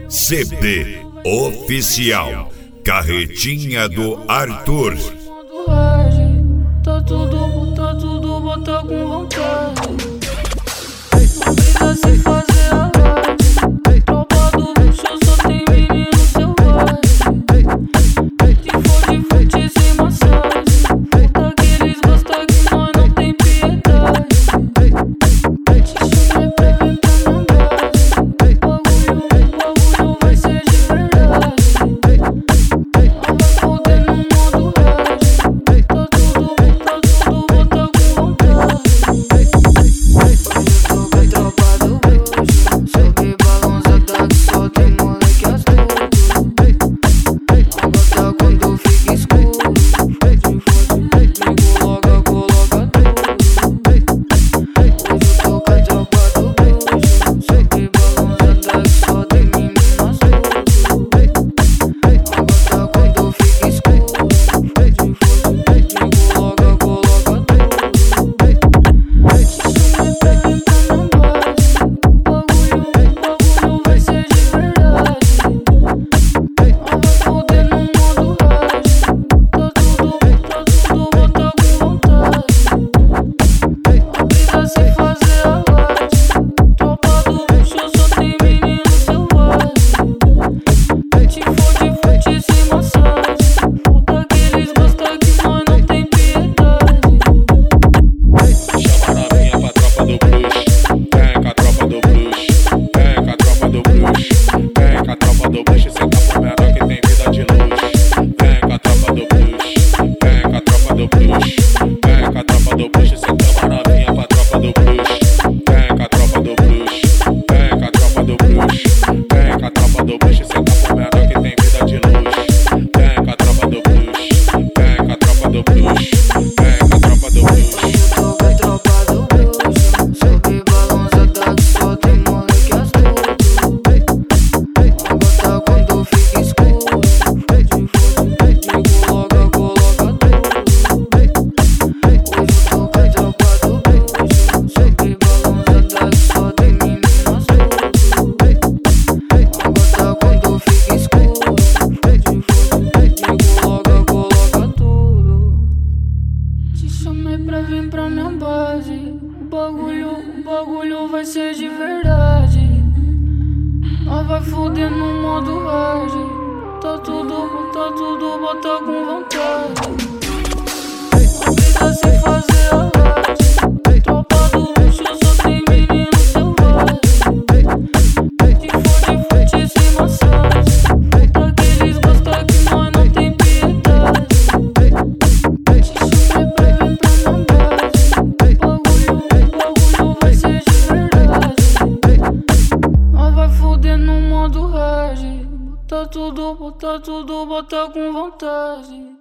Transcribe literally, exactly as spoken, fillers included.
C D Oficial Carretinha do Arthur. Tá tudo, tá tudo, bota com vontade. Não precisa se fazer a live. Tropa do bicho, só tem menino selvagem. Se for de fute sem massagem, puta que eles gostam que nós não tem piedade. Te chamei pra vir pra minha base. Bagulho, bagulho vai ser de verdade. Ela vai foder no modo rage. Tá tudo, tá tudo, bota com vontade. Sobe tropa do bruxo, sobe balançada que só tem moleque astuto. Agora quando fica escuro, fode, fode, ligo logo, coloca tudo. Hoje eu tô com a tropa do bruxo, sobe balançada que só tem menino astuto. Agora quando fica escuro, fode, fode, ligo logo, coloca tudo. Te chamei pra vir pra minha base. Bagulho, bagulho vai ser de verdade. Ela vai foder no modo rage. Tá tudo, tá tudo, bota com vontade. Não precisa se fazer a live. Tropa do bicho, só tem menino selvagem. Te fode, fute sem massagem. Puta que eles gostam que nós não tem piedade. Chama a novinha pra tropa do bruxo. Vem com a tropa do bruxo. Vem com a tropa do bruxo. Vem com a tropa do bruxo. Cê tá pro menor que tem vida de luxo. Vem com a tropa do bruxo. Vem com a tropa do bruxo. Vem com a tropa do bruxo. Cê chama a novinha pra tropa do bruxo. Vem com a tropa do bruxo. Vem com a tropa do bruxo. Vem com a tropa do bruxo. Cê tá pro menor que tem vida de luxo. Vem com a tropa do bruxo. Vem com a tropa do bruxo. Vem com a tropa do bruxo. Eu tô com a tropa do bruxo, sobe balançada que só tem moleque astuto. Agora quando fica escuro, fode, fode, ligo logo, coloca tudo. Hoje eu tô com a tropa do bruxo, sobe balançada que só tem menino astuto. Agora quando fica escuro, fode, fode, ligo logo, coloca tudo. Te chamei pra vir pra minha base. O bagulho, o bagulho vai ser de verdade. Nós vai foder no modo rage. Tá tudo, tá tudo, bota com vontade. Não precisa se fazer a live. Tropa do bicho, só tem menino selvagem. Te fode, fute sem massagem. Puta que eles gostam que nós não tem piedade. Te chamei pra vir pra minha base. Bagulho, bagulho vai ser de verdade. Nós vai foder no modo rage. Bota tudo, bota tudo, bota com vontade.